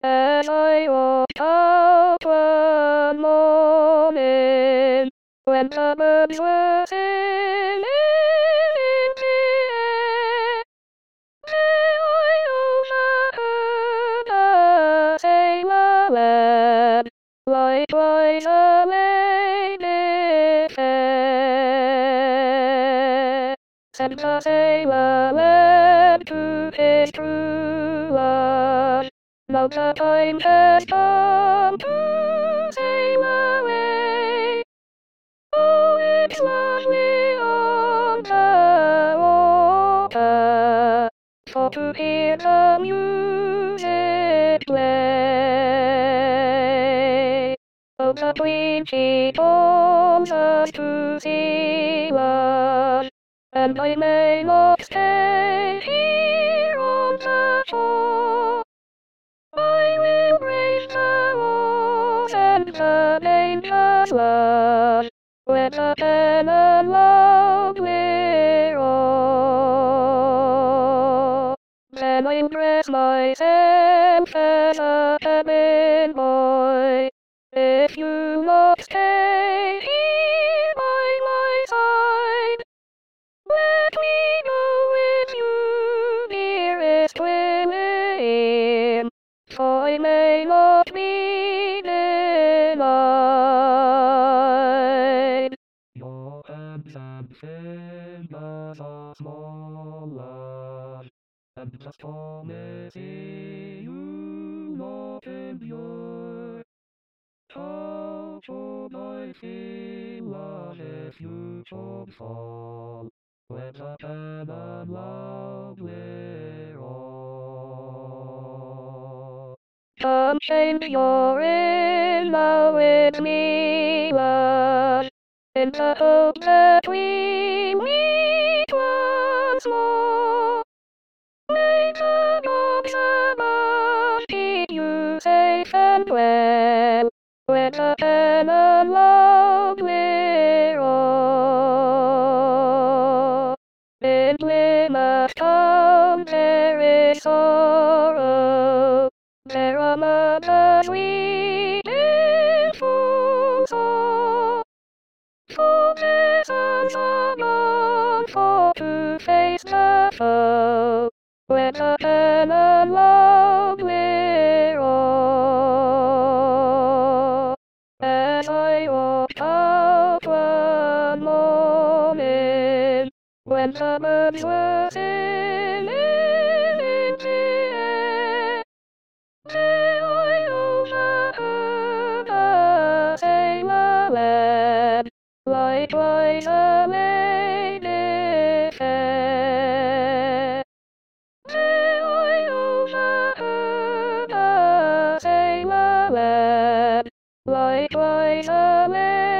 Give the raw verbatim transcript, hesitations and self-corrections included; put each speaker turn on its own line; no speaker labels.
As I walked out one morning, when the birds were singing in the air, there I overheard a sailor lad, likewise a lady fair. Said the sailor lad to his true love, now the time has come to sail away. Oh, it's lovely on the water, for to hear the music play. Oh, the Queen she calls us to sail us, and I may not stay here on the shore. I will raise the walls and the dangerous love, where the cannon loud will roar. Then I'll dress myself as a cabin boy, if you not stay here by my side. Let me go with you, dearest William, for I may not be denied. Your hands and fingers are smaller, and the storm is you not endure. How should I feel as if you should fall, when the cannon loud will roar? Come change your in now with me, love, in the hope that we meet once more. May the gods above keep you safe and well, when the cannon loud will roar. In Plymouth town there is sorrow, there are mothers weeping full sore, for their sons are gone for to face the foe, when the cannon loud will roar. As I walked out one morning, when the birds were singing in the air, there I overheard a sailor lad, likewise a lady fair. There I overheard a sailor lad, likewise a lady